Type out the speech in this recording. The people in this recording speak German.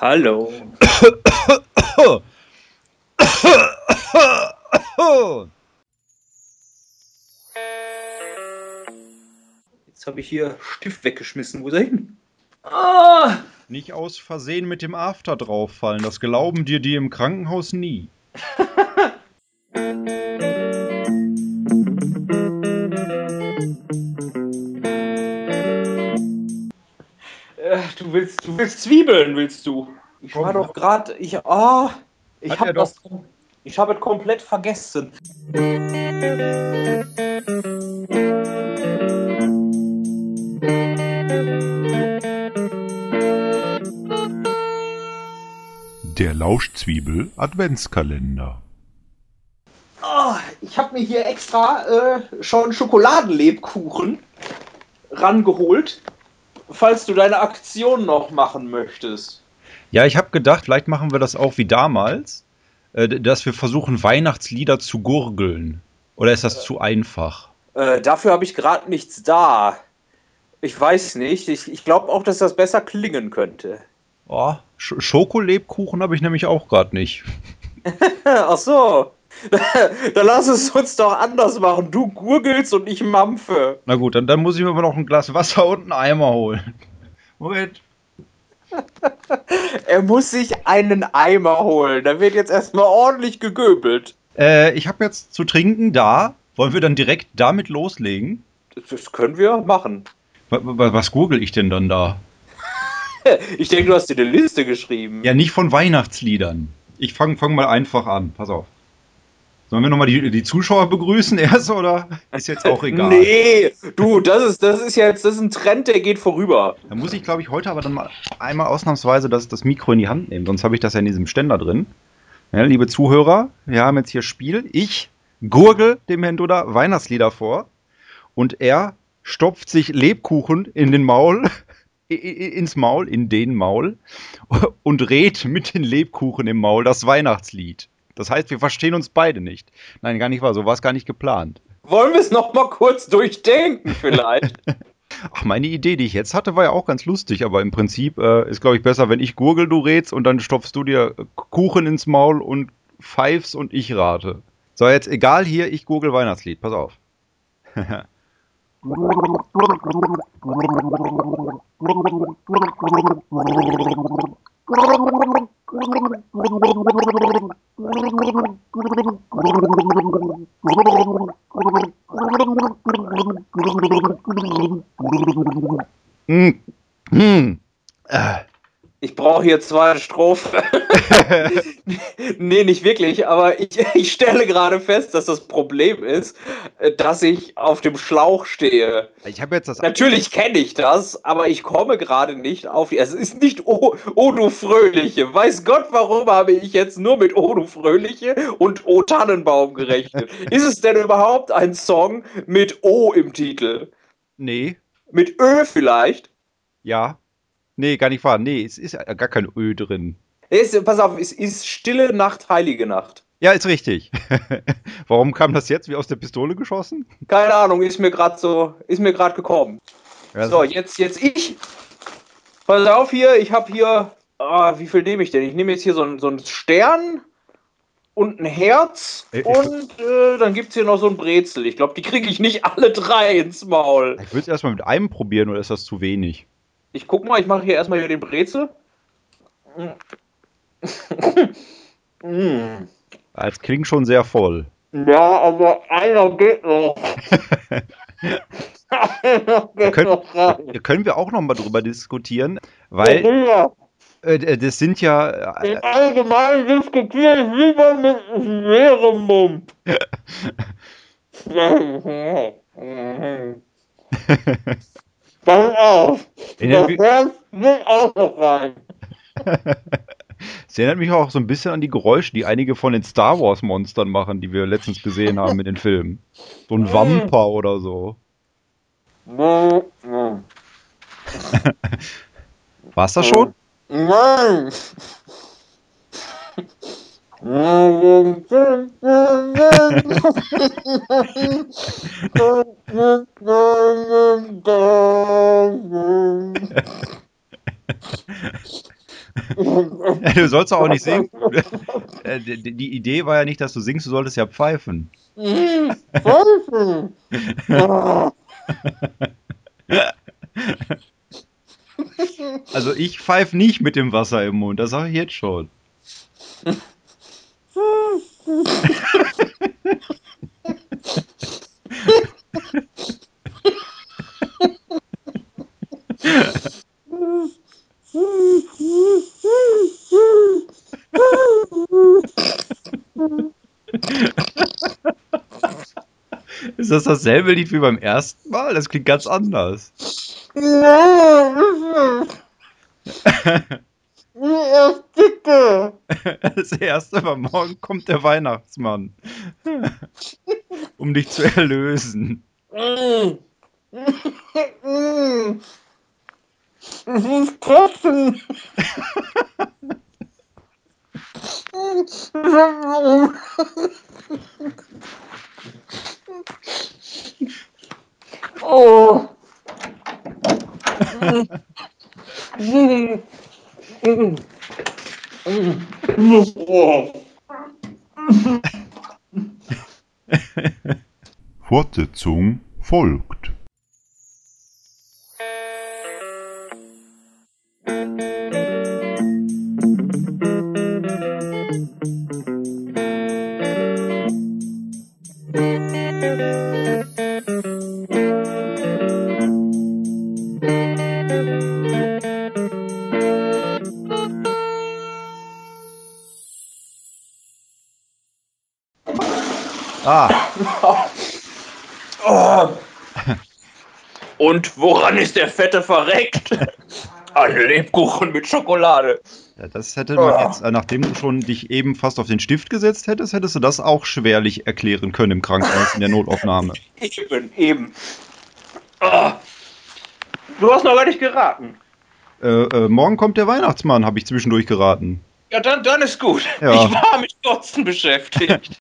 Hallo. Jetzt habe ich hier Stift weggeschmissen. Wo ist er hin? Ah! Nicht aus Versehen mit dem After drauffallen, das glauben dir die im Krankenhaus nie. Du willst Zwiebeln, willst du? Ich Komm, war doch ja. gerade, ich Hat er habe doch. ich habe es komplett vergessen. Der Lauschzwiebel Adventskalender. Ich habe mir hier extra schon Schokoladenlebkuchen rangeholt, falls du deine Aktion noch machen möchtest. Ja, ich habe gedacht, vielleicht machen wir das auch wie damals, dass wir versuchen, Weihnachtslieder zu gurgeln. Oder ist das zu einfach? Dafür habe ich gerade nichts da. Ich weiß nicht. Ich glaube auch, dass das besser klingen könnte. Oh, Schokolebkuchen habe ich nämlich auch gerade nicht. Ach so. Dann lass es uns doch anders machen. Du gurgelst und ich mampfe. Na gut, dann muss ich mir aber noch ein Glas Wasser und einen Eimer holen. Moment. Er muss sich einen Eimer holen. Da wird jetzt erstmal ordentlich gegöbelt. Ich habe jetzt zu trinken da. Wollen wir dann direkt damit loslegen? Das können wir machen. Was gurgel ich denn dann da? Ich denke, du hast dir eine Liste geschrieben. Ja, nicht von Weihnachtsliedern. Ich fang mal einfach an. Pass auf. Sollen wir nochmal die Zuschauer begrüßen erst, oder? Ist jetzt auch egal. Nee, du, das ist ein Trend, der geht vorüber. Da muss ich, glaube ich, heute aber dann mal einmal ausnahmsweise das Mikro in die Hand nehmen. Sonst habe ich das ja in diesem Ständer drin. Ja, liebe Zuhörer, wir haben jetzt hier Spiel. Ich gurgel dem Herrn Dudda Weihnachtslieder vor. Und er stopft sich Lebkuchen in den Maul, in den Maul und rät mit den Lebkuchen im Maul das Weihnachtslied. Das heißt, wir verstehen uns beide nicht. Nein, gar nicht wahr, so war es gar nicht geplant. Wollen wir es noch mal kurz durchdenken vielleicht? Ach, meine Idee, die ich jetzt hatte, war ja auch ganz lustig, aber im Prinzip ist, glaube ich, besser, wenn ich gurgel, du rätst und dann stopfst du dir Kuchen ins Maul und pfeifst und ich rate. So, jetzt egal hier, ich gurgel Weihnachtslied, pass auf. Ich brauche hier zwei Strophen. Nee, nicht wirklich, aber ich stelle gerade fest, dass das Problem ist, dass ich auf dem Schlauch stehe. Ich habe jetzt das. Natürlich kenne ich das, aber ich komme gerade nicht auf. Es ist nicht O du Fröhliche. Weiß Gott, warum habe ich jetzt nur mit O du Fröhliche und O Tannenbaum gerechnet? Ist es denn überhaupt ein Song mit O im Titel? Nee, Mit Ö vielleicht? ja. Nee, gar nicht wahr. Nee, es ist gar kein Ö drin. Pass auf, es ist Stille Nacht, Heilige Nacht. Ja, ist richtig. Warum kam das jetzt wie aus der Pistole geschossen? Keine Ahnung, ist mir gerade gekommen. Ja, So, jetzt ich. Pass auf hier, ich habe hier, wie viel nehme ich denn? Ich nehme jetzt hier so einen Stern und ein Herz und dann gibt es hier noch so ein Brezel. Ich glaube, die kriege ich nicht alle drei ins Maul. Ich würde es erstmal mit einem probieren, oder ist das zu wenig? Ich guck mal, ich mache hier erstmal den Brezel. Es klingt schon sehr voll. Ja, aber einer geht noch. Können wir auch noch mal drüber diskutieren, weil das sind ja. Im Allgemeinen diskutiere ich lieber mit leerem Mund. Pass auf. Das Herz will auch noch rein. Es erinnert mich auch so ein bisschen an die Geräusche, die einige von den Star Wars Monstern machen, die wir letztens gesehen haben in den Filmen. So ein Wampa oder so. War's das schon? Nein. Du sollst doch auch nicht singen. Die Idee war ja nicht, dass du singst, du solltest ja pfeifen. Pfeifen! Also ich pfeife nicht mit dem Wasser im Mund, das sage ich jetzt schon. Ist das dasselbe Lied wie beim ersten Mal? Das klingt ganz anders. Das erste Mal, morgen kommt der Weihnachtsmann. Um dich zu erlösen. Es ist trocken. Oh. Fortsetzung folgt. Oh. Und woran ist der Fette verreckt? Ein Lebkuchen mit Schokolade. Ja, das hätte man jetzt, nachdem du schon dich eben fast auf den Stift gesetzt hättest, hättest du das auch schwerlich erklären können im Krankenhaus in der Notaufnahme. Eben. Oh. Du hast noch gar nicht geraten. Morgen kommt der Weihnachtsmann, habe ich zwischendurch geraten. Ja, dann ist gut. Ja. Ich war mit Kotzen beschäftigt.